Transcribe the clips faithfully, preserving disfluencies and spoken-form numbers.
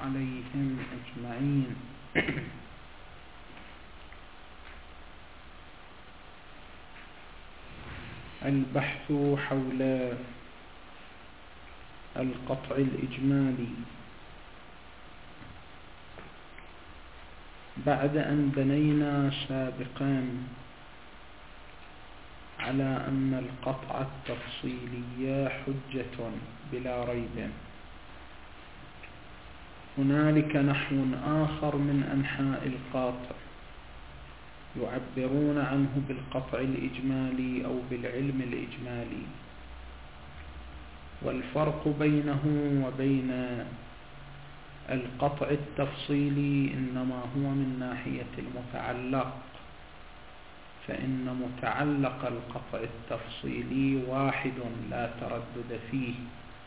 عليهم أجمعين. البحث حول القطع الإجمالي. بعد أن بنينا سابقا على أن القطع التفصيلي حجة بلا ريب، هنالك نحو آخر من أنحاء القاطع يعبرون عنه بالقطع الإجمالي أو بالعلم الإجمالي، والفرق بينه وبين القطع التفصيلي إنما هو من ناحية المتعلق، فإن متعلق القطع التفصيلي واحد لا تردد فيه،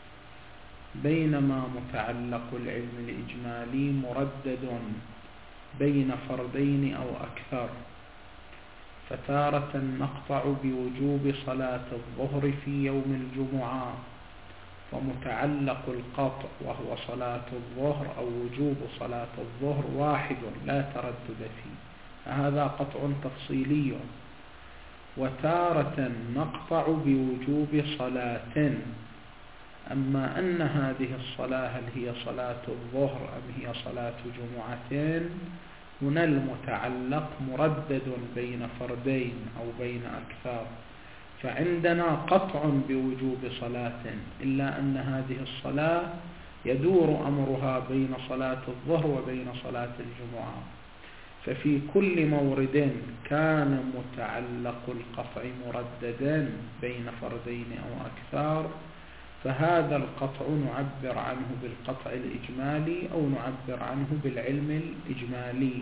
بينما متعلق العلم الإجمالي مردد بين فردين أو أكثر. فتارة نقطع بوجوب صلاة الظهر في يوم الجمعة، ومتعلق القطع وهو صلاة الظهر أو وجوب صلاة الظهر واحد لا تردد فيه، هذا قطع تفصيلي. وتارة نقطع بوجوب صلاة، أما أن هذه الصلاة هل هي صلاة الظهر أم هي صلاة جمعتين، هنا المتعلق مردد بين فردين أو بين أكثر، فعندنا قطع بوجوب صلاة، إلا أن هذه الصلاة يدور أمرها بين صلاة الظهر وبين صلاة الجمعة. ففي كل مورد كان متعلق القطع مرددا بين فردين أو أكثر، فهذا القطع نعبر عنه بالقطع الإجمالي أو نعبر عنه بالعلم الإجمالي.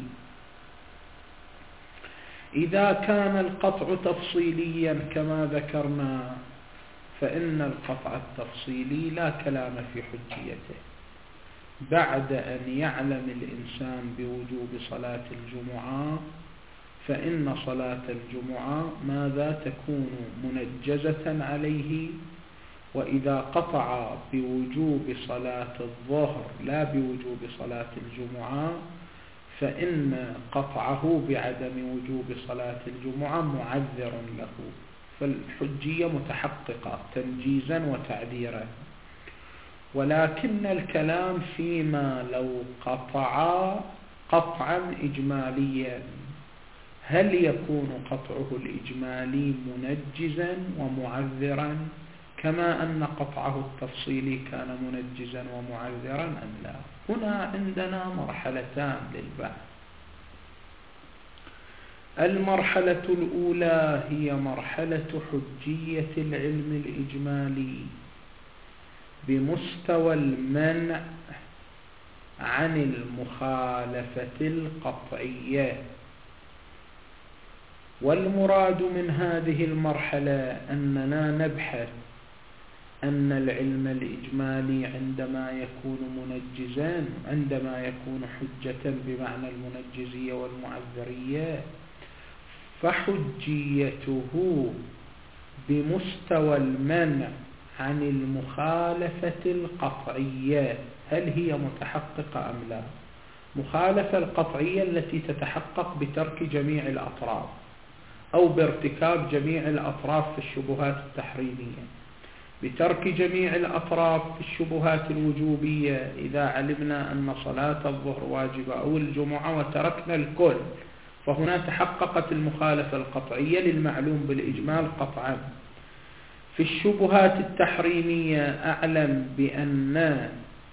إذا كان القطع تفصيليا كما ذكرنا، فإن القطع التفصيلي لا كلام في حجيته. بعد أن يعلم الإنسان بوجوب صلاة الجمعة، فإن صلاة الجمعة ماذا تكون منجزة عليه، وإذا قطع بوجوب صلاة الظهر لا بوجوب صلاة الجمعة، فإن قطعه بعدم وجوب صلاة الجمعة معذر له، فالحجية متحققة تنجيزا وتعذيرا. ولكن الكلام فيما لو قطع قطعا إجماليا، هل يكون قطعه الإجمالي منجزا ومعذرا كما أن قطعه التفصيلي كان منجزا ومعذرا أم لا؟ هنا عندنا مرحلتان للبحث. المرحلة الأولى هي مرحلة حجية العلم الإجمالي بمستوى المنع عن المخالفة القطعية. والمراد من هذه المرحلة أننا نبحث أن العلم الإجمالي عندما يكون منجزا، عندما يكون حجة بمعنى المنجزية والمعذرية، فحجيته بمستوى المنع عن المخالفة القطعية، هل هي متحققة أم لا؟ مخالفة القطعية التي تتحقق بترك جميع الأطراف أو بارتكاب جميع الأطراف في الشبهات التحريمية. بترك جميع الأطراف في الشبهات الوجوبية، إذا علمنا أن صلاة الظهر واجبة أو الجمعة وتركنا الكل، فهنا تحققت المخالفة القطعية للمعلوم بالإجمال قطعا. في الشبهات التحريمية أعلم بأن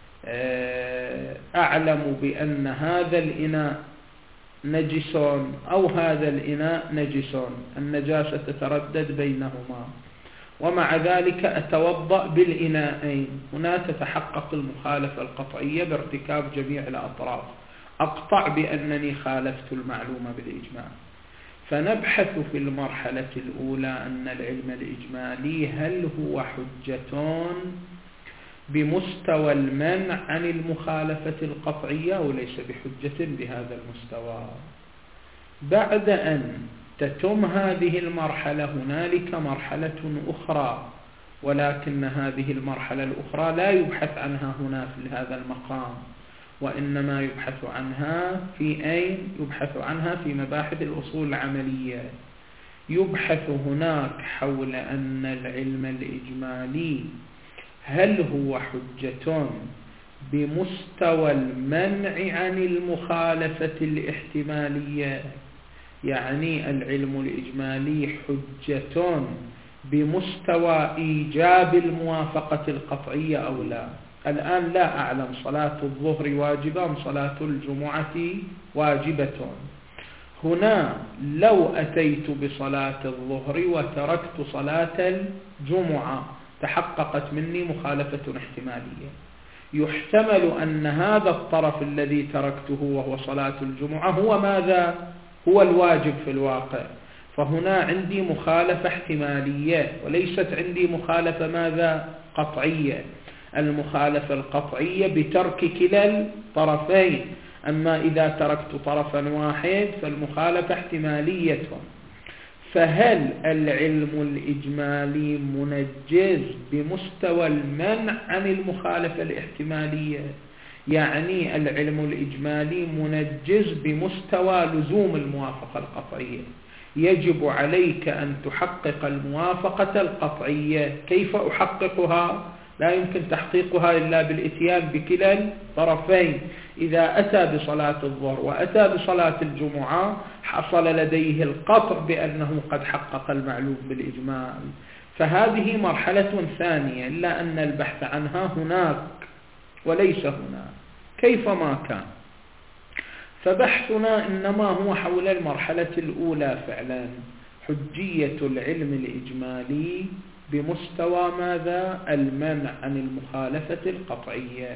أعلم بأن هذا الإناء نجس أو هذا الإناء نجس، النجاسة تتردد بينهما، ومع ذلك أتوضأ بالإناءين، هنا تتحقق المخالفة القطعية بارتكاب جميع الأطراف، أقطع بأنني خالفت المعلومة بالإجمال. فنبحث في المرحلة الأولى أن العلم الإجمالي هل هو حجة بمستوى المنع عن المخالفة القطعية أو ليس بحجة بهذا المستوى. بعد أن تتم هذه المرحلة هنالك مرحلة أخرى، ولكن هذه المرحلة الأخرى لا يبحث عنها هنا في هذا المقام، وإنما يبحث عنها في أين؟ يبحث عنها في مباحث الأصول العملية. يبحث هناك حول أن العلم الإجمالي هل هو حجة بمستوى المنع عن المخالفة الاحتمالية، يعني العلم الإجمالي حجة بمستوى إيجاب الموافقة القطعية أو لا. الآن لا أعلم صلاة الظهر واجبة أم صلاة الجمعة واجبة. هنا لو أتيت بصلاة الظهر وتركت صلاة الجمعة تحققت مني مخالفة احتمالية. يحتمل أن هذا الطرف الذي تركته وهو صلاة الجمعة هو ماذا؟ هو الواجب في الواقع. فهنا عندي مخالفة احتمالية وليست عندي مخالفة ماذا؟ قطعية. المخالفة القطعية بترك كلا الطرفين، أما إذا تركت طرفا واحد فالمخالفة احتمالية. فهل العلم الإجمالي منجز بمستوى المنع عن المخالفة الاحتمالية؟ يعني العلم الإجمالي منجز بمستوى لزوم الموافقة القطعية. يجب عليك أن تحقق الموافقة القطعية. كيف أحققها؟ لا يمكن تحقيقها إلا بالإتيان بكلا الطرفين. إذا أتى بصلاة الظهر وأتى بصلاة الجمعة حصل لديه القطع بأنه قد حقق المعلوم بالإجمال. فهذه مرحلة ثانية، إلا أن البحث عنها هناك وليس هنا كيفما كان. فبحثنا إنما هو حول المرحلة الأولى فعلا، حجية العلم الإجمالي بمستوى ماذا؟ المنع عن المخالفة القطعية.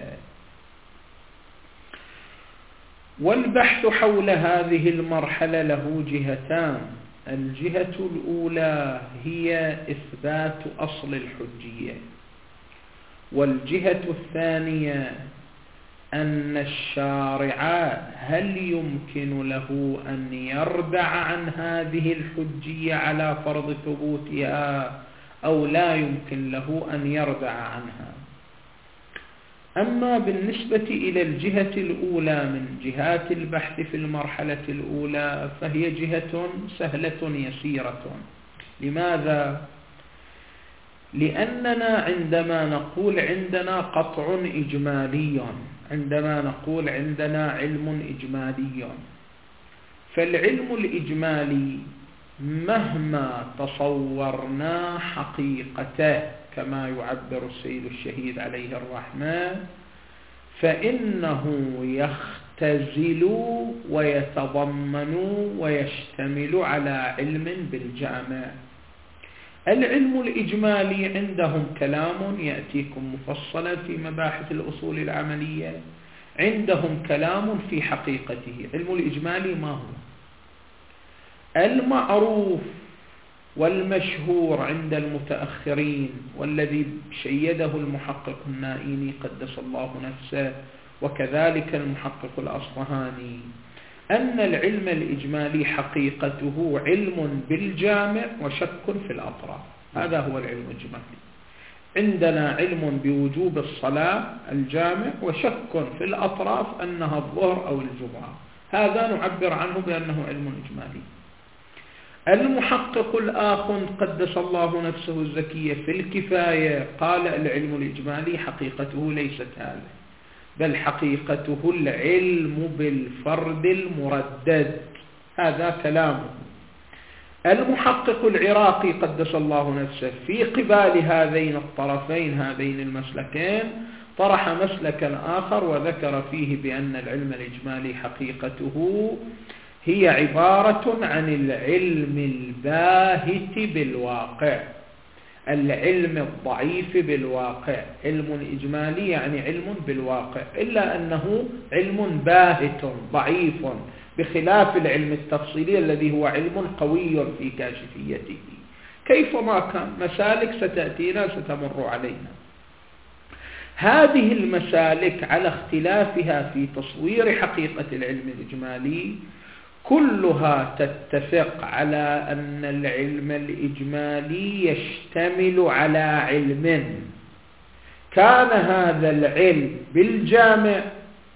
والبحث حول هذه المرحلة له جهتان. الجهة الأولى هي إثبات أصل الحجية، والجهة الثانية أن الشارع هل يمكن له أن يردع عن هذه الحجية على فرض ثبوتها أو لا يمكن له أن يردع عنها. أما بالنسبة إلى الجهة الأولى من جهات البحث في المرحلة الأولى فهي جهة سهلة يسيرة. لماذا؟ لأننا عندما نقول عندنا قطع إجمالي، عندما نقول عندنا علم إجمالي، فالعلم الإجمالي مهما تصورنا حقيقته كما يعبر السيد الشهيد عليه الرحمة فإنه يختزل ويتضمن ويشتمل على علم بالجامع. العلم الإجمالي عندهم كلام يأتيكم مفصلا في مباحث الأصول العملية، عندهم كلام في حقيقته. علم الإجمالي ما هو؟ المعروف والمشهور عند المتأخرين والذي شيده المحقق النائيني قدس الله نفسه وكذلك المحقق الأصفهاني أن العلم الإجمالي حقيقته علم بالجامع وشك في الأطراف. هذا هو العلم الإجمالي. عندنا علم بوجوب الصلاة الجامع وشك في الأطراف أنها الظهر أو الجمعة، هذا نعبر عنه بأنه علم إجمالي. المحقق الآخر قدس الله نفسه الزكية في الكفاية قال العلم الإجمالي حقيقته ليست هذا، بل حقيقته العلم بالفرد المردد. هذا كلامه. المحقق العراقي قدس الله نفسه في قبال هذين الطرفين هذين المسلكين طرح مسلكا آخر وذكر فيه بأن العلم الإجمالي حقيقته هي عبارة عن العلم الباهت بالواقع، العلم الضعيف بالواقع. علم إجمالي يعني علم بالواقع، إلا أنه علم باهت ضعيف بخلاف العلم التفصيلي الذي هو علم قوي في كاشفيته. كيفما كان مسالك ستأتينا ستمر علينا. هذه المسالك على اختلافها في تصوير حقيقة العلم الإجمالي كلها تتفق على أن العلم الإجمالي يشتمل على علم كان هذا العلم بالجامع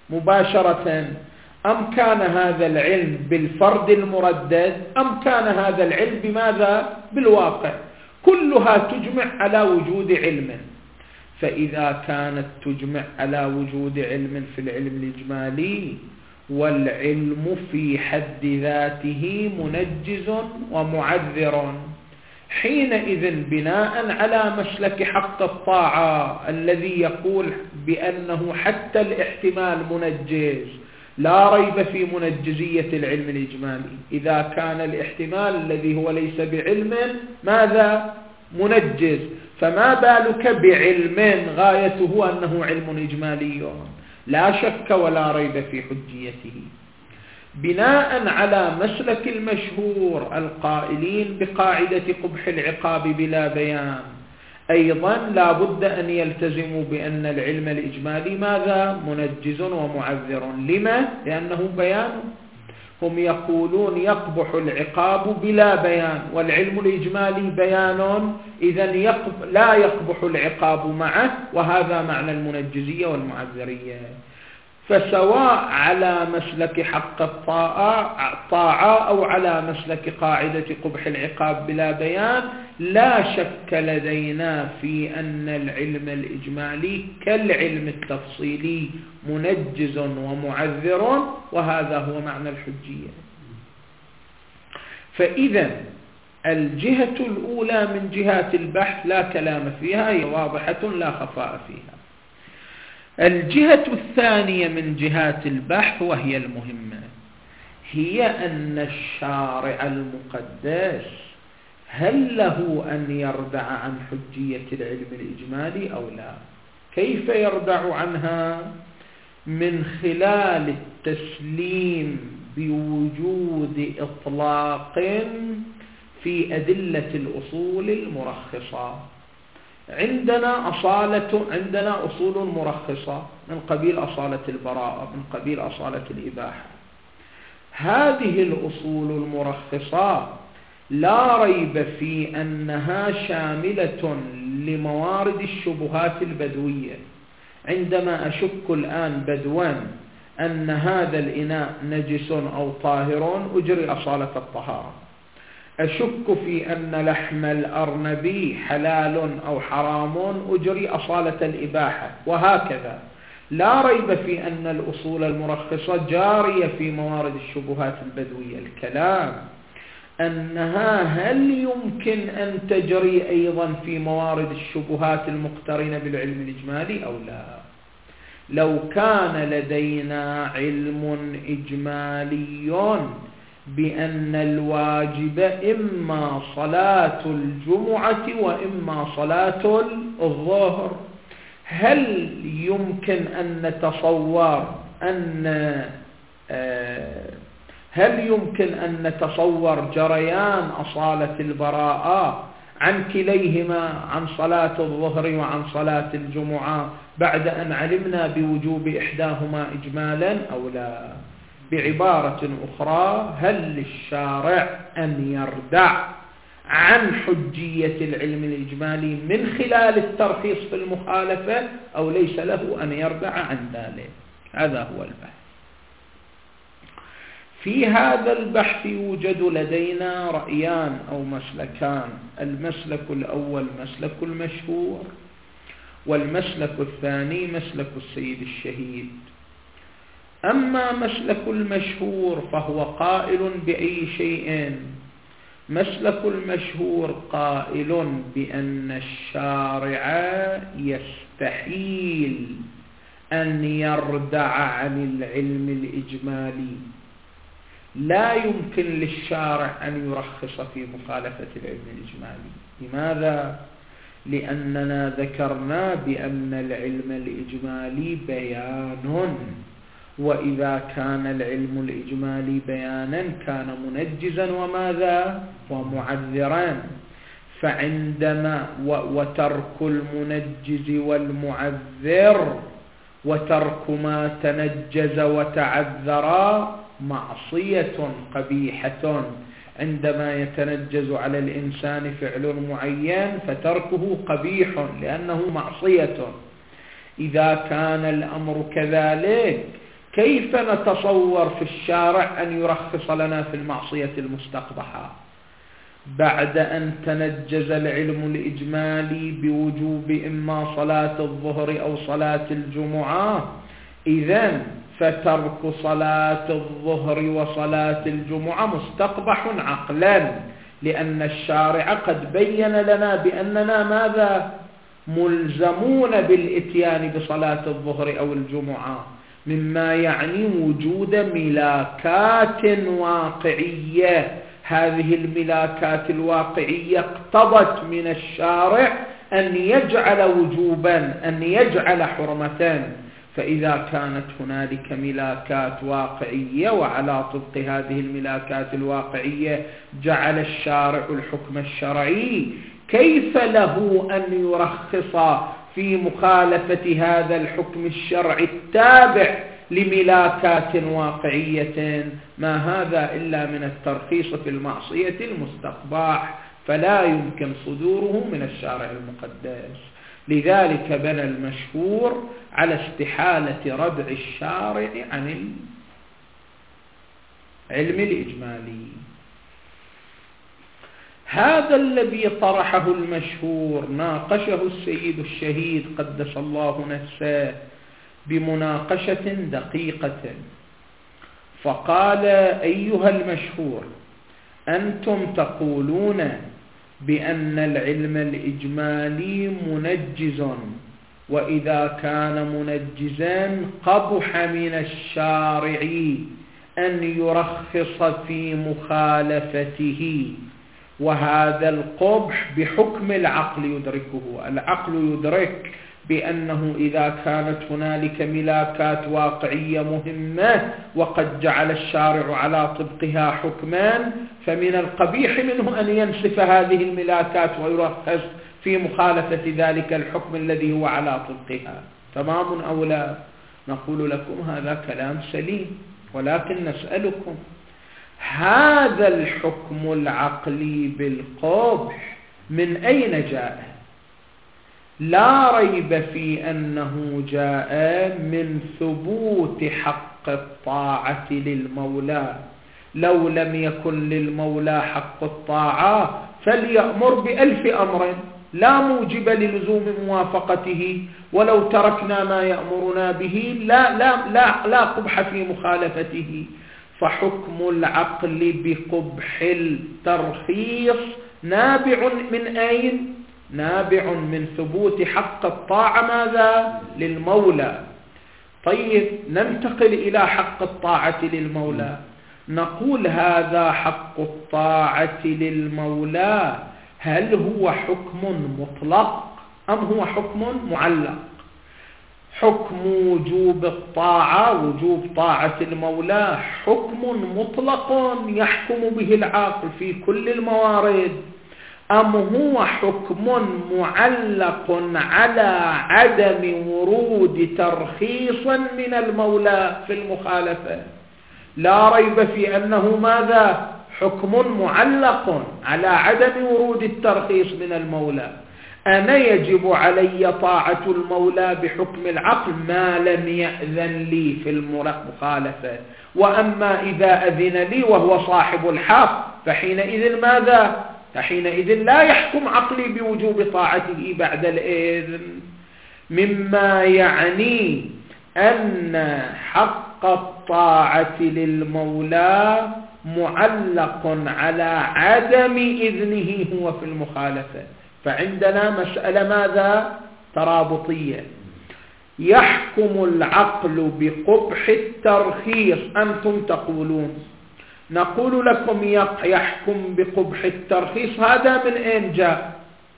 مباشرة، أم كان هذا العلم بالفرد المردد، أم كان هذا العلم بماذا؟ بالواقع. كلها تجمع على وجود علم. فإذا كانت تجمع على وجود علم في العلم الإجمالي، والعلم في حد ذاته منجز ومعذر، حينئذ بناء على مسلك حق الطاعة الذي يقول بأنه حتى الاحتمال منجز، لا ريب في منجزية العلم الإجمالي. إذا كان الاحتمال الذي هو ليس بعلم ماذا؟ منجز، فما بالك بعلم غايته أنه علم إجمالي لا شك ولا ريب في حجيته. بناء على مسلك المشهور القائلين بقاعدة قبح العقاب بلا بيان، أيضا لا بد أن يلتزموا بأن العلم الإجمالي ماذا؟ منجز ومعذر. لما؟ لأنه بيان. هم يقولون يقبح العقاب بلا بيان، والعلم الإجمالي بيان، إذن لا يقبح العقاب معه، وهذا معنى المنجزية والمعذرية. فسواء على مسلك حق الطاعة أو على مسلك قاعدة قبح العقاب بلا بيان، لا شك لدينا في أن العلم الإجمالي كالعلم التفصيلي منجز ومعذر، وهذا هو معنى الحجية. فإذا الجهة الأولى من جهات البحث لا كلام فيها، هي واضحة لا خفاء فيها. الجهة الثانية من جهات البحث وهي المهمة، هي أن الشارع المقدس هل له أن يردع عن حجية العلم الإجمالي أو لا؟ كيف يردع عنها؟ من خلال التسليم بوجود إطلاق في أدلة الأصول المرخصة. عندنا أصالة عندنا أصول مرخصة من قبيل أصالة البراءة، من قبيل أصالة الإباحة. هذه الأصول المرخصة لا ريب في أنها شاملة لموارد الشبهات البدوية. عندما أشك الآن بدوا أن هذا الإناء نجس أو طاهر، أجري أصالة الطهارة. أشك في أن لحم الأرنب حلال أو حرام، أجري أصالة الإباحة، وهكذا. لا ريب في أن الأصول المرخصة جارية في موارد الشبهات البدوية. الكلام أنها هل يمكن أن تجري أيضا في موارد الشبهات المقترنة بالعلم الإجمالي أو لا؟ لو كان لدينا علم إجمالي بأن الواجب إما صلاة الجمعة وإما صلاة الظهر، هل يمكن أن نتصور أن هل يمكن أن نتصور جريان أصالة البراءة عن كليهما، عن صلاة الظهر وعن صلاة الجمعة، بعد أن علمنا بوجوب إحداهما إجمالا أو لا؟ بعبارة أخرى، هل للشارع أن يردع عن حجية العلم الإجمالي من خلال الترخيص في المخالفة، أو ليس له أن يردع عن ذلك؟ هذا هو البحث. في هذا البحث يوجد لدينا رأيان أو مسلكان. المسلك الأول مسلك المشهور، والمسلك الثاني مسلك السيد الشهيد. أما مسلك المشهور فهو قائل بأي شيء؟ مسلك المشهور قائل بأن الشارع يستحيل أن يردع عن العلم الإجمالي. لا يمكن للشارع أن يرخص في مخالفة العلم الإجمالي. لماذا؟ لأننا ذكرنا بأن العلم الإجمالي بيان، وإذا كان العلم الإجمالي بيانا كان منجزا وماذا؟ ومعذرا. فعندما وترك المنجز والمعذر وترك ما تنجز وتعذر معصية قبيحة. عندما يتنجز على الإنسان فعل معين فتركه قبيح لأنه معصية. إذا كان الأمر كذلك كيف نتصور في الشارع أن يرخص لنا في المعصية المستقبحة بعد أن تنجز العلم الإجمالي بوجوب إما صلاة الظهر أو صلاة الجمعة؟ إذن فترك صلاة الظهر وصلاة الجمعة مستقبح عقلا، لأن الشارع قد بين لنا بأننا ماذا؟ ملزمون بالإتيان بصلاة الظهر أو الجمعة، مما يعني وجود ملاكات واقعية. هذه الملاكات الواقعية اقتضت من الشارع أن يجعل وجوبا، أن يجعل حرمة. فإذا كانت هنالك ملاكات واقعية وعلى طبق هذه الملاكات الواقعية جعل الشارع الحكم الشرعي، كيف له أن يرخص في مخالفة هذا الحكم الشرعي التابع لملاكات واقعية؟ ما هذا إلا من الترخيص في المعصية المستقبح، فلا يمكن صدوره من الشارع المقدس. لذلك بنى المشهور على استحالة ردع الشارع عن العلم الإجمالي. هذا الذي طرحه المشهور ناقشه السيد الشهيد قدس الله نفسه بمناقشة دقيقة، فقال: أيها المشهور، أنتم تقولون بأن العلم الإجمالي منجز، وإذا كان منجزا قبح من الشارع أن يرخص في مخالفته، وهذا القبح بحكم العقل يدركه. العقل يدرك بأنه إذا كانت هنالك ملاكات واقعية مهمة وقد جعل الشارع على طبقها حكما، فمن القبيح منه أن ينسف هذه الملاكات ويرخص في مخالفة ذلك الحكم الذي هو على طبقها. تمام أو لا؟ نقول لكم هذا كلام سليم، ولكن نسألكم: هذا الحكم العقلي بالقبح من أين جاء؟ لا ريب في أنه جاء من ثبوت حق الطاعة للمولى. لو لم يكن للمولى حق الطاعة فليأمر بألف أمر لا موجب للزوم موافقته، ولو تركنا ما يأمرنا به لا, لا, لا, لا قبح في مخالفته. فحكم العقل بقبح الترخيص نابع من أين؟ نابع من ثبوت حق الطاعة ماذا؟ للمولى. طيب، ننتقل إلى حق الطاعة للمولى. نقول هذا حق الطاعة للمولى هل هو حكم مطلق أم هو حكم معلق؟ حكم وجوب الطاعة، وجوب طاعة المولى، حكم مطلق يحكم به العاقل في كل الموارد، أم هو حكم معلق على عدم ورود ترخيص من المولى في المخالفة؟ لا ريب في أنه ماذا؟ حكم معلق على عدم ورود الترخيص من المولى. أنا يجب علي طاعة المولى بحكم العقل ما لم يأذن لي في المخالفة، وأما إذا أذن لي وهو صاحب الحق فحينئذ ماذا؟ فحينئذ لا يحكم عقلي بوجوب طاعته بعد الإذن، مما يعني أن حق الطاعة للمولى معلق على عدم إذنه هو في المخالفة. فعندنا مسألة ماذا؟ ترابطية. يحكم العقل بقبح الترخيص، أنتم تقولون. نقول لكم يحكم بقبح الترخيص، هذا من أين جاء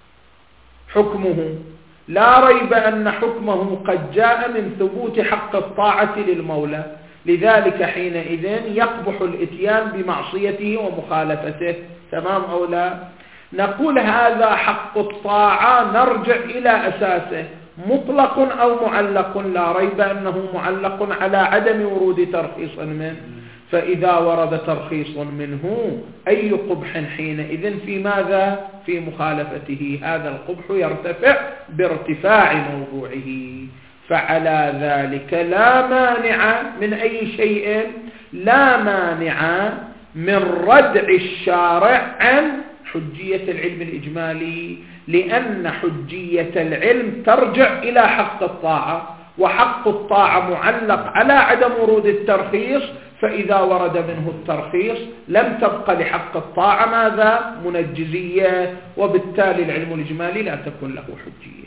حكمه؟ لا ريب أن حكمه قد جاء من ثبوت حق الطاعة للمولى، لذلك حينئذ يقبح الاتيان بمعصيته ومخالفته. تمام أو لا؟ نقول هذا حق الطاعة، نرجع إلى أساسه، مطلق أو معلق؟ لا ريب أنه معلق على عدم ورود ترخيص منه، فإذا ورد ترخيص منه أي قبح حينئذ في ماذا؟ في مخالفته. هذا القبح يرتفع بارتفاع موضوعه. فعلى ذلك لا مانع من أي شيء، لا مانع من ردع الشارع عن حجية العلم الإجمالي، لأن حجية العلم ترجع إلى حق الطاعة، وحق الطاعة معلق على عدم ورود الترخيص، فإذا ورد منه الترخيص لم تبقى لحق الطاعة ماذا؟ منجزية، وبالتالي العلم الإجمالي لا تكون له حجية.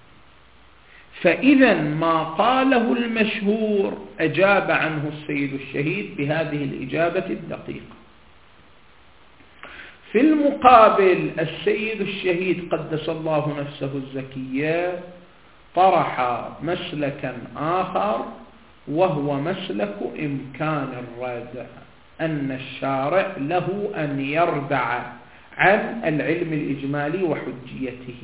فإذا ما قاله المشهور أجاب عنه السيد الشهيد بهذه الإجابة الدقيقة. في المقابل السيد الشهيد قدس الله نفسه الزكية طرح مسلكا آخر، وهو مسلك إمكان الردع، أن الشارع له أن يردع عن العلم الإجمالي وحجيته.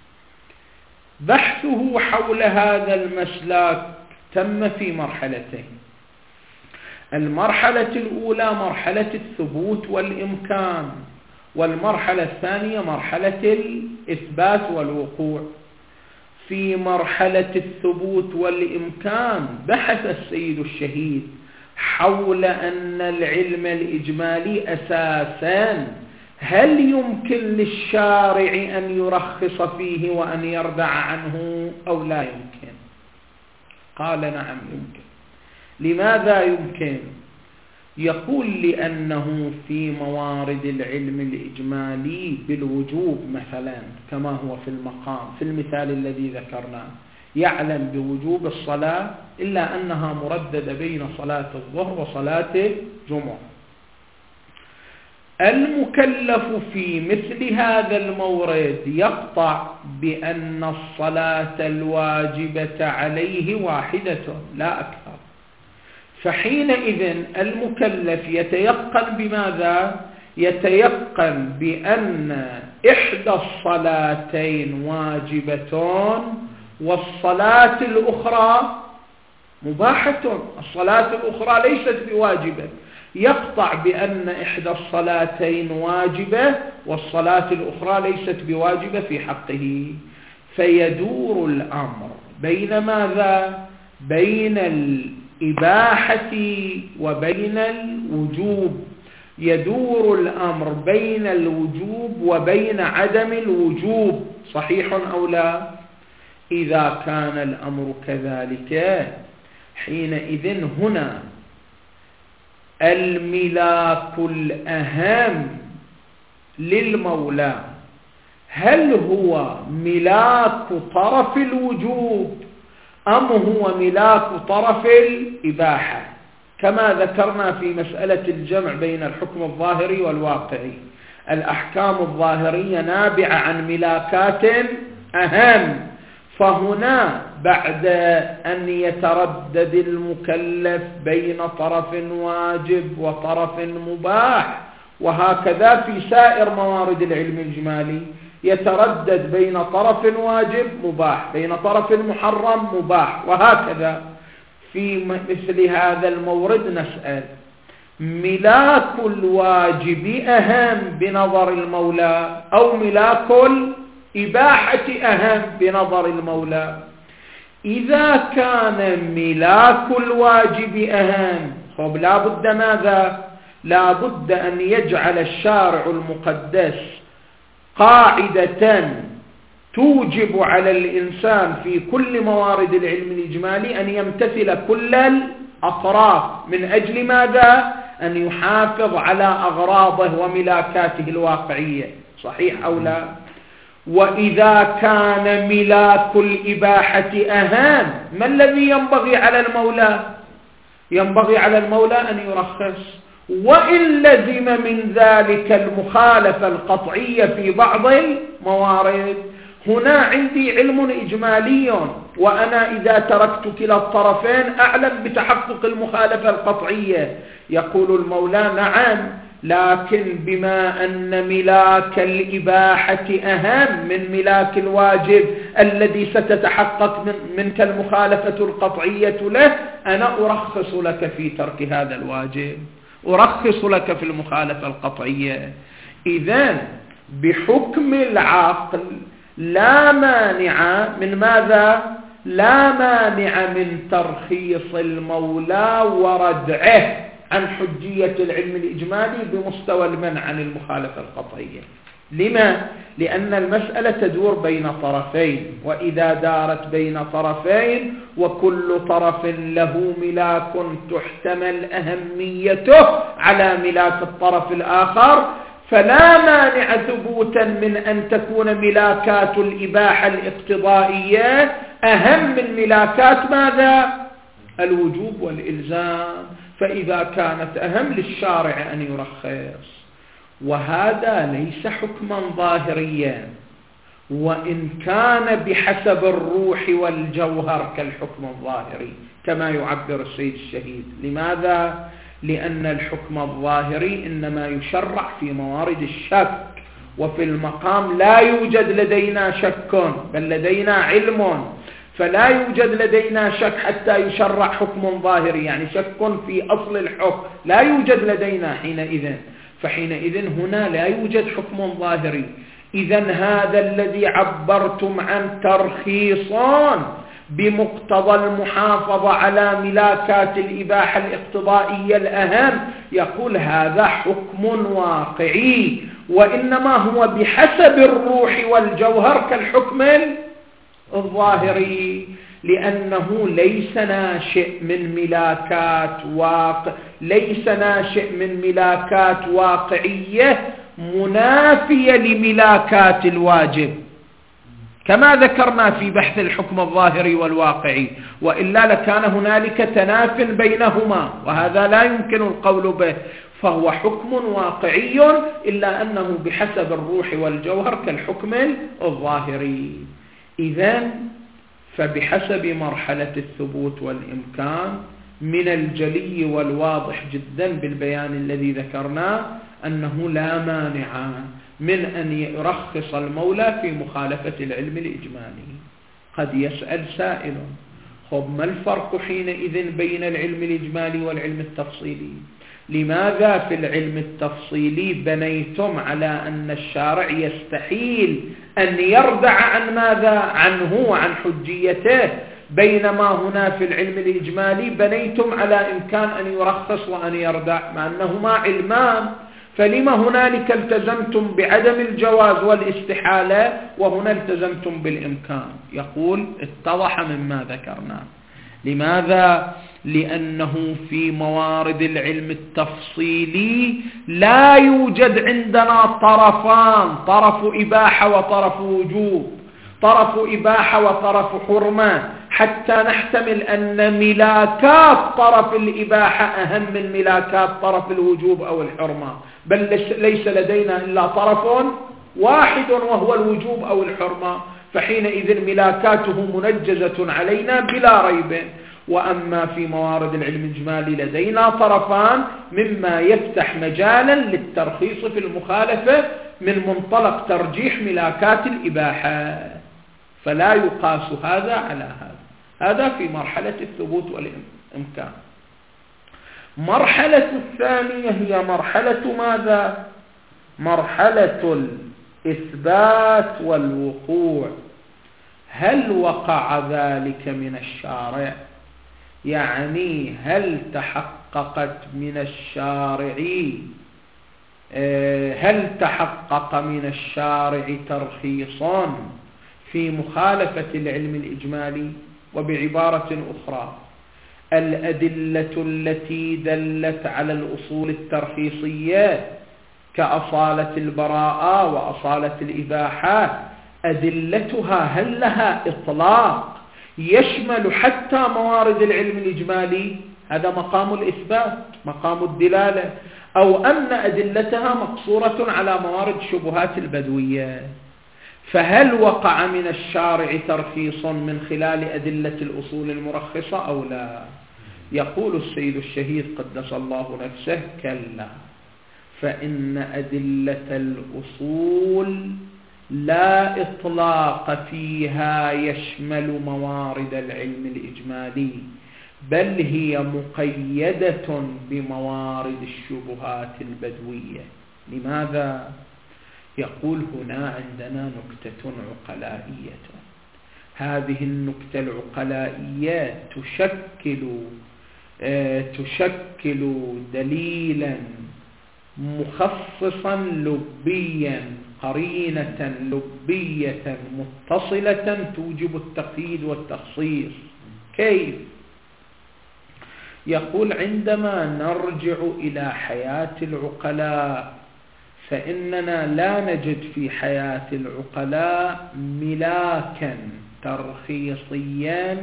بحثه حول هذا المسلك تم في مرحلتين. المرحلة الأولى مرحلة الثبوت والإمكان، والمرحلة الثانية مرحلة الإثبات والوقوع. في مرحلة الثبوت والإمكان بحث السيد الشهيد حول أن العلم الإجمالي أساساً هل يمكن للشارع أن يرخص فيه وأن يردع عنه أو لا يمكن؟ قال نعم يمكن. لماذا يمكن؟ يقول لأنه في موارد العلم الإجمالي بالوجوب مثلا كما هو في المقام في المثال الذي ذكرناه، يعلم بوجوب الصلاة إلا أنها مرددة بين صلاة الظهر وصلاة الجمعة. المكلف في مثل هذا المورد يقطع بأن الصلاة الواجبة عليه واحدة لا أكثر، فحينئذ المكلف يتيقن بماذا؟ يتيقن بأن إحدى الصلاتين واجبة والصلاة الأخرى مباحة، الصلاة الأخرى ليست بواجبة. يقطع بأن إحدى الصلاتين واجبة والصلاة الأخرى ليست بواجبة في حقه، فيدور الأمر بين ماذا؟ بين الإباحة وبين الوجوب، يدور الأمر بين الوجوب وبين عدم الوجوب، صحيح أو لا؟ إذا كان الأمر كذلك حينئذ هنا الملاك الأهم للمولى هل هو ملاك طرف الوجوب أم هو ملاك طرف الإباحة؟ كما ذكرنا في مسألة الجمع بين الحكم الظاهري والواقعي، الأحكام الظاهرية نابعة عن ملاكات أهم، فهنا بعد أن يتردد المكلف بين طرف واجب وطرف مباح، وهكذا في سائر موارد العلم الإجمالي يتردد بين طرف واجب مباح بين طرف محرم مباح، وهكذا في مثل هذا المورد نسأل ملاك الواجب أهم بنظر المولى أو ملاك الإباحة أهم بنظر المولى؟ إذا كان ملاك الواجب أهم خب لا بد ماذا؟ لا بد أن يجعل الشارع المقدس قاعدة توجب على الإنسان في كل موارد العلم الإجمالي أن يمتثل كل الأطراف، من أجل ماذا؟ أن يحافظ على أغراضه وملاكاته الواقعية، صحيح أو لا؟ وإذا كان ملاك الإباحة أهم ما الذي ينبغي على المولى؟ ينبغي على المولى أن يرخص، وإن لزم من ذلك المخالفة القطعية في بعض الموارد. هنا عندي علم إجمالي، وأنا إذا تركت كلا الطرفين أعلم بتحقق المخالفة القطعية. يقول المولى نعم، لكن بما أن ملاك الإباحة أهم من ملاك الواجب الذي ستتحقق من منك المخالفة القطعية له، أنا أرخص لك في ترك هذا الواجب، أرخص لك في المخالفة القطعية. إذن بحكم العقل لا مانع من ماذا؟ لا مانع من ترخيص المولى وردعه عن حجية العلم الإجمالي بمستوى المنع عن المخالفة القطعية. لما؟ لأن المسألة تدور بين طرفين، وإذا دارت بين طرفين وكل طرف له ملاك تحتمل أهميته على ملاك الطرف الآخر، فلا مانع ثبوتا من أن تكون ملاكات الإباحة الاقتضائية أهم من ملاكات ماذا؟ الوجوب والإلزام. فإذا كانت أهم للشارع أن يرخص، وهذا ليس حكما ظاهريا، وإن كان بحسب الروح والجوهر كالحكم الظاهري كما يعبر السيد الشهيد. لماذا؟ لأن الحكم الظاهري إنما يشرع في موارد الشك، وفي المقام لا يوجد لدينا شك بل لدينا علم، فلا يوجد لدينا شك حتى يشرع حكم ظاهري، يعني شك في أصل الحكم لا يوجد لدينا حينئذ، فحينئذ هنا لا يوجد حكم ظاهري. إذن هذا الذي عبرتم عن ترخيصان بمقتضى المحافظة على ملاكات الإباحة الاقتضائية الأهم، يقول هذا حكم واقعي، وإنما هو بحسب الروح والجوهر كالحكم الظاهري، لأنه ليس ناشئ من ملاكات واقع ليس ناشئ من ملاكات واقعية منافية لملاكات الواجب كما ذكرنا في بحث الحكم الظاهري والواقعي، وإلا لكان هنالك تناف بينهما، وهذا لا يمكن القول به. فهو حكم واقعي إلا أنه بحسب الروح والجوهر كالحكم الظاهري. إذن فبحسب مرحلة الثبوت والإمكان من الجلي والواضح جدا بالبيان الذي ذكرناه أنه لا مانع من أن يرخص المولى في مخالفة العلم الإجمالي. قد يسأل سائل: خب ما الفرق حينئذ بين العلم الإجمالي والعلم التفصيلي؟ لماذا في العلم التفصيلي بنيتم على أن الشارع يستحيل أن يردع عن ماذا؟ عنه وعن حجيته، بينما هنا في العلم الإجمالي بنيتم على إمكان أن يرخص وأن يردع، مع أنهما علمان، فلما هنالك التزمتم بعدم الجواز والاستحالة وهنا التزمتم بالإمكان؟ يقول اتضح مما ذكرنا. لماذا؟ لأنه في موارد العلم التفصيلي لا يوجد عندنا طرفان، طرف إباحة وطرف وجوب، طرف إباحة وطرف حرمة، حتى نحتمل أن ملاكات طرف الإباحة أهم من ملاكات طرف الوجوب أو الحرمة، بل ليس لدينا إلا طرف واحد وهو الوجوب أو الحرمة، فحينئذ ملاكاته منجزة علينا بلا ريب. وأما في موارد العلم الإجمالي لدينا طرفان مما يفتح مجالا للترخيص في المخالفة من منطلق ترجيح ملاكات الإباحة، فلا يقاس هذا على هذا. هذا في مرحلة الثبوت والإمكان. مرحلة الثانية هي مرحلة ماذا؟ مرحلة الإثبات والوقوع. هل وقع ذلك من الشارع؟ يعني هل تحققت من الشارع هل تحقق من الشارع ترخيصا في مخالفة العلم الإجمالي؟ وبعبارة أخرى، الأدلة التي دلت على الأصول الترخيصية كأصالة البراءة وأصالة الإباحة، أدلتها هل لها إطلاق يشمل حتى موارد العلم الإجمالي؟ هذا مقام الإثبات، مقام الدلالة، أو أن أدلتها مقصورة على موارد شبهات البدوية؟ فهل وقع من الشارع ترخيص من خلال أدلة الأصول المرخصة أو لا؟ يقول السيد الشهيد قدس الله نفسه: كلا، فإن أدلة الأصول لا إطلاق فيها يشمل موارد العلم الإجمالي، بل هي مقيدة بموارد الشبهات البدوية. لماذا؟ يقول هنا عندنا نكتة عقلائية: هذه النكتة العقلائية تشكل تشكل دليلا مخصصا لبيا، قرينة لبية متصلة توجب التقييد والتخصيص. كيف؟ يقول عندما نرجع إلى حياة العقلاء فإننا لا نجد في حياة العقلاء ملاكا ترخيصيا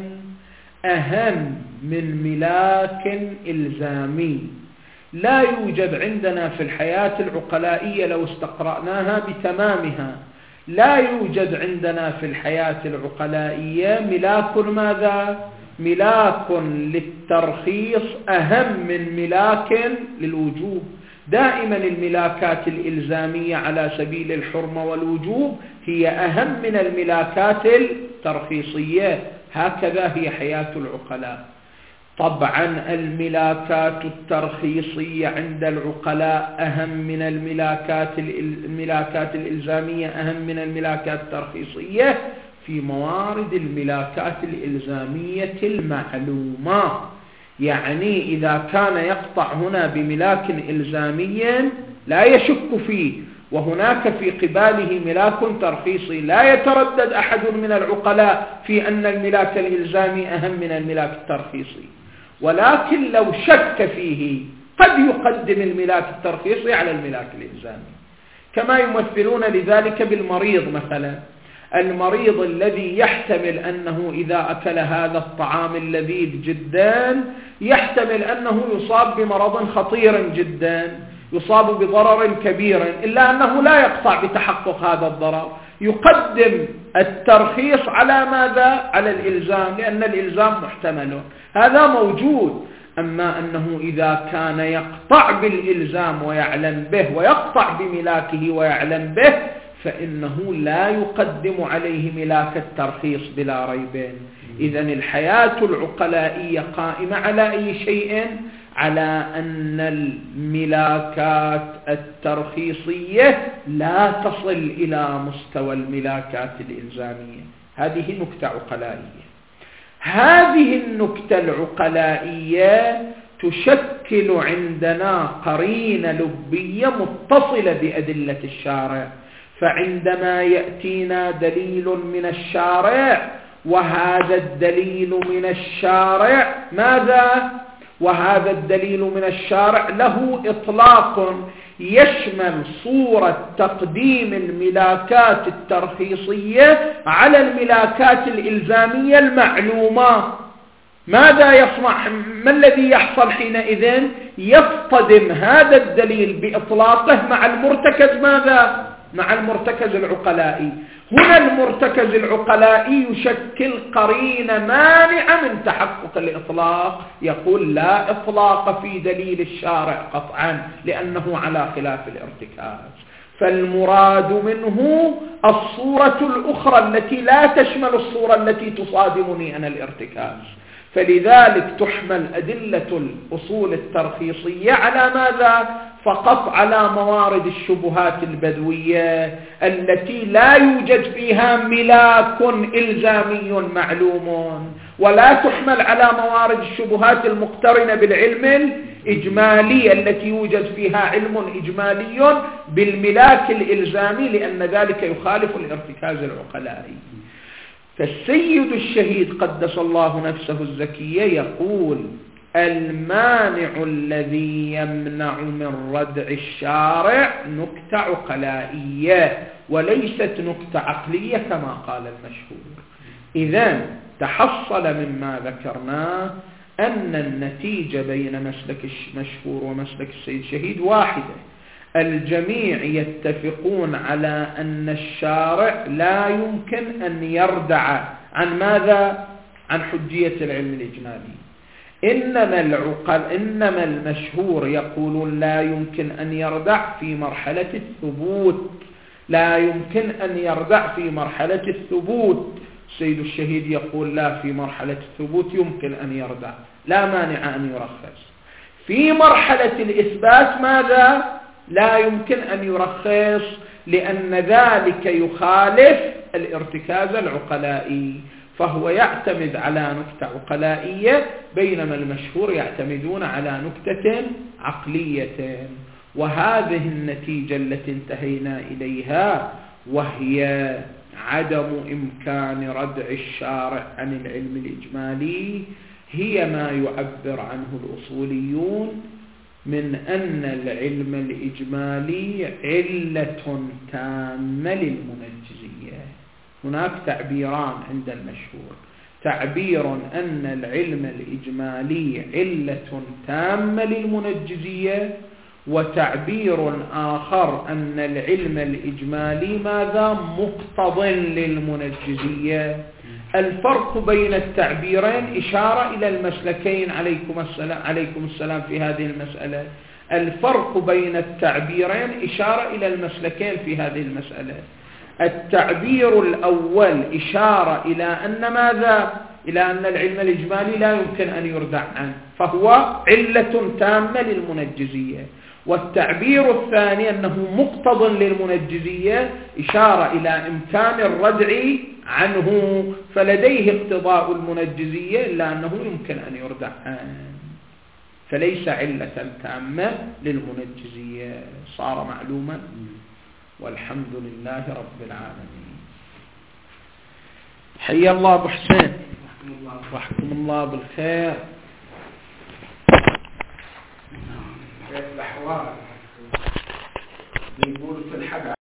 أهم من ملاك إلزامي. لا يوجد عندنا في الحياة العقلائية لو استقرأناها بتمامها، لا يوجد عندنا في الحياة العقلائية ملاك ماذا؟ ملاك للترخيص أهم من ملاك للوجوب. دائما الملاكات الإلزامية على سبيل الحرمة والوجوب هي أهم من الملاكات الترخيصية. هكذا هي حياة العقلاء. طبعا الملاكات الترخيصية عند العقلاء أهم من الملاكات الملاكات الإلزامية أهم من الملاكات الترخيصية في موارد الملاكات الإلزامية المعلومة. يعني إذا كان يقطع هنا بملاك إلزامي لا يشك فيه، وهناك في قباله ملاك ترخيصي، لا يتردد أحد من العقلاء في أن الملاك الإلزامي أهم من الملاك الترخيصي. ولكن لو شك فيه قد يقدم الملاك الترخيصي على الملاك الإلزامي، كما يمثلون لذلك بالمريض مثلا. المريض الذي يحتمل أنه إذا أكل هذا الطعام اللذيذ جدا يحتمل أنه يصاب بمرض خطير جدا، يصاب بضرر كبير، إلا أنه لا يقطع بتحقق هذا الضرر، يقدم الترخيص على ماذا؟ على الإلزام، لأن الإلزام محتمل، هذا موجود. أما أنه إذا كان يقطع بالإلزام ويعلم به ويقطع بملاكه ويعلم به فإنه لا يقدم عليه ملاك الترخيص بلا ريب. إذن الحياة العقلائية قائمة على أي شيء؟ على أن الملاكات الترخيصية لا تصل إلى مستوى الملاكات الإلزامية. هذه نكتة عقلائية. هذه النكتة العقلائية تشكل عندنا قرينة لبية متصلة بأدلة الشارع. فعندما يأتينا دليل من الشارع وهذا الدليل من الشارع ماذا؟ وهذا الدليل من الشارع له إطلاق يشمل صورة تقديم الملاكات الترخيصية على الملاكات الإلزامية المعلومة. ماذا يصنع؟ ما الذي يحصل حينئذ؟ يصطدم هذا الدليل بإطلاقه مع المرتكز ماذا؟ مع المرتكز العقلائي. هنا المرتكز العقلائي يشكل قرينة مانعة من تحقق الإطلاق، يقول لا إطلاق في دليل الشارع قطعا لأنه على خلاف الارتكاز. فالمراد منه الصورة الأخرى التي لا تشمل الصورة التي تصادمني أنا الارتكاز. فلذلك تحمل أدلة الأصول الترخيصية على ماذا؟ فقط على موارد الشبهات البدوية التي لا يوجد فيها ملاك إلزامي معلوم، ولا تحمل على موارد الشبهات المقترنة بالعلم الإجمالي التي يوجد فيها علم إجمالي بالملاك الإلزامي، لأن ذلك يخالف الارتكاز العقلائي. فالسيد الشهيد قدس الله نفسه الزكية يقول: المانع الذي يمنع من ردع الشارع نكتة عقلائية وليست نكتة عقلية كما قال المشهور. إذن تحصل مما ذكرناه أن النتيجة بين مسلك المشهور ومسلك السيد الشهيد واحدة. الجميع يتفقون على أن الشارع لا يمكن أن يردع عن ماذا؟ عن حجية العلم الإجمالي. إنما العقل إنما المشهور يقولون لا يمكن أن يردع في مرحلة الثبوت، لا يمكن أن يردع في مرحلة الثبوت. سيد الشهيد يقول لا، في مرحلة الثبوت يمكن أن يردع، لا مانع أن يرخص. في مرحلة الإثبات ماذا؟ لا يمكن أن يرخص، لأن ذلك يخالف الارتكاز العقلائي. فهو يعتمد على نكتة عقلائية، بينما المشهور يعتمدون على نكتة عقلية. وهذه النتيجة التي انتهينا إليها، وهي عدم إمكان ردع الشارع عن العلم الإجمالي، هي ما يعبر عنه الأصوليون من أن العلم الإجمالي علة تامة للمنجزية. هناك تعبيران عند المشهور: تعبير أن العلم الإجمالي علة تامة للمنجزية، وتعبير آخر أن العلم الإجمالي ماذا؟ مقتض للمنجزية. الفرق بين التعبيرين إشارة إلى المسلكين عليكم السلام, عليكم السلام في هذه المسألة. الفرق بين التعبيرين إشارة إلى المسلكين في هذه المسألة. التعبير الأول إشارة إلى أن ماذا؟ إلى أن العلم الإجمالي لا يمكن أن يردع عنه، فهو علة تامة للمنجزية. والتعبير الثاني أنه مقتض للمنجزية، إشارة إلى إمكان الردع عنه، فلديه اقتضاء المنجزية إلا أنه يمكن أن يردع عنه، فليس علة تامة للمنجزية. صار معلوما، والحمد لله رب العالمين. حي الله أبو حسين، رحمكم الله بالخير. الأحوال يقول في الحق